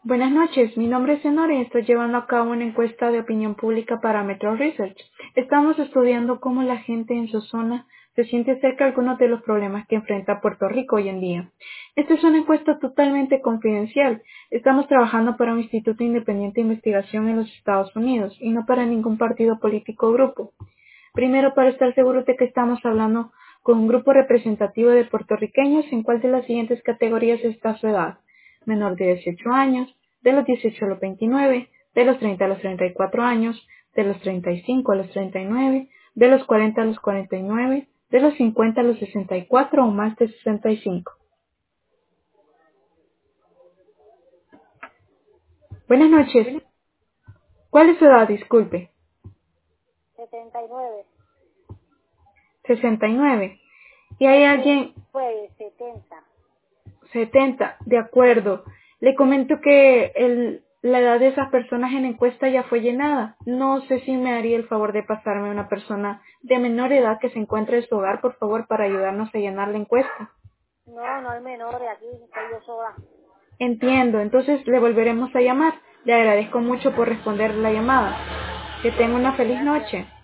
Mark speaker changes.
Speaker 1: Buenas noches, mi nombre es Enora y estoy llevando a cabo una encuesta de opinión pública para Metro Research. Estamos estudiando cómo la gente en su zona se siente acerca de algunos de los problemas que enfrenta Puerto Rico hoy en día. Esta es una encuesta totalmente confidencial. Estamos trabajando para un instituto independiente de investigación en los Estados Unidos y no para ningún partido político o grupo. Primero, para estar seguros de que estamos hablando con un grupo representativo de puertorriqueños, ¿en cuál de las siguientes categorías está su edad? Menor de 18 años, de los 18 a los 29, de los 30 a los 34 años, de los 35 a los 39, de los 40 a los 49, de los 50 a los 64 o más de 65. Buenas noches. ¿Cuál es su edad? Disculpe.
Speaker 2: 79.
Speaker 1: 69. ¿Y hay alguien?
Speaker 2: Pues 70.
Speaker 1: 70, de acuerdo. Le comento que la edad de esas personas en encuesta ya fue llenada. No sé si me haría el favor de pasarme una persona de menor edad que se encuentre en su hogar, por favor, para ayudarnos a llenar la encuesta.
Speaker 2: No, no hay menores aquí, estoy yo sola.
Speaker 1: Entiendo, entonces le volveremos a llamar. Le agradezco mucho por responder la llamada. Que tenga una
Speaker 2: Ok,
Speaker 1: feliz
Speaker 2: gracias.
Speaker 1: noche.